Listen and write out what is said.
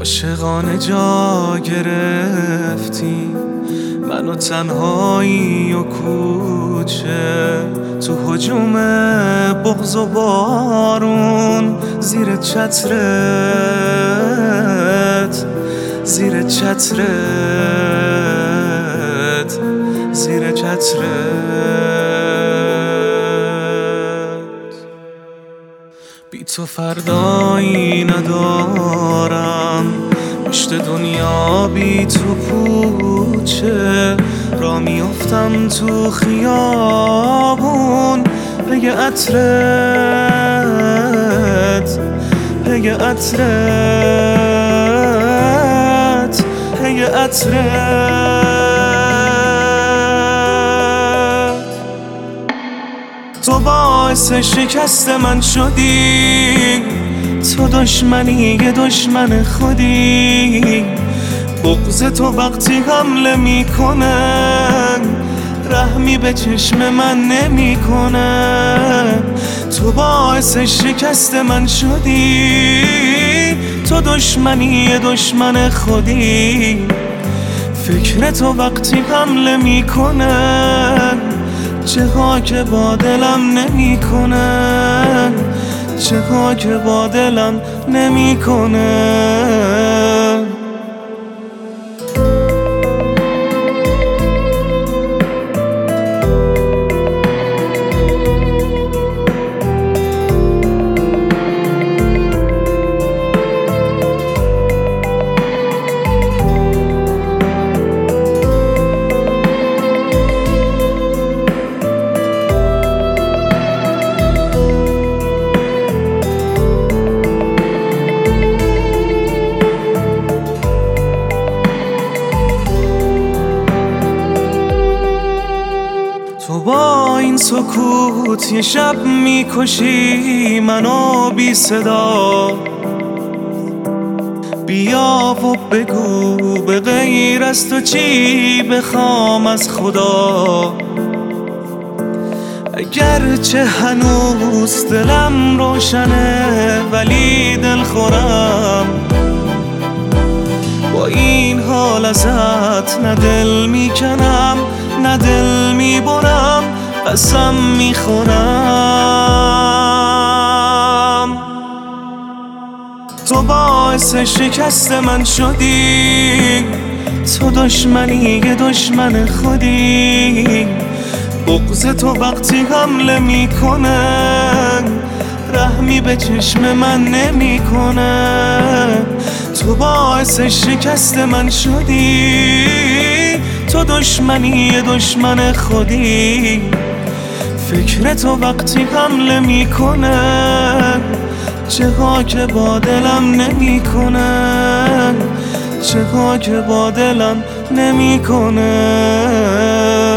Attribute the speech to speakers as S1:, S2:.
S1: عاشقانه جا گرفتی منو تنهایی و کوچه تو هجوم بغض و بارون زیر چترت زیر چترت زیر چترت بی تو فردایی ندارم پشت دنیا بی تو پوچه را میافتم تو خیابون پی عطرت پی عطرت پی عطرت تو باعث شکست من شدی تو دشمنی دشمن خودی بغض تو وقتی حمله میکنه رحمی به چشم من نمیکنه تو باعث شکست من شدی تو دشمنی دشمن خودی فکر تو وقتی حمله میکنه چه که با دلم نمیکنه چه که با دلم نمیکنه تو با این سکوت یه شب میکشی منو بی صدا بیا و بگو به غیر از تو چی بخوام از خدا اگرچه هنوز دلم روشنه ولی دل خورم با این حال ازت نه دل میکنم نه دل میبرم قسم میخورم تو باعث شکست من شدی تو دشمنی دشمن خودی بغض تو وقتی حمله میکنه رحمی به چشم من نمیکنه تو باعث شکست من شدی تو دشمنی دشمن خودی فکر تو وقتی حمله میکنه چه که با دلم نمیکنه چه که با دلم نمیکنه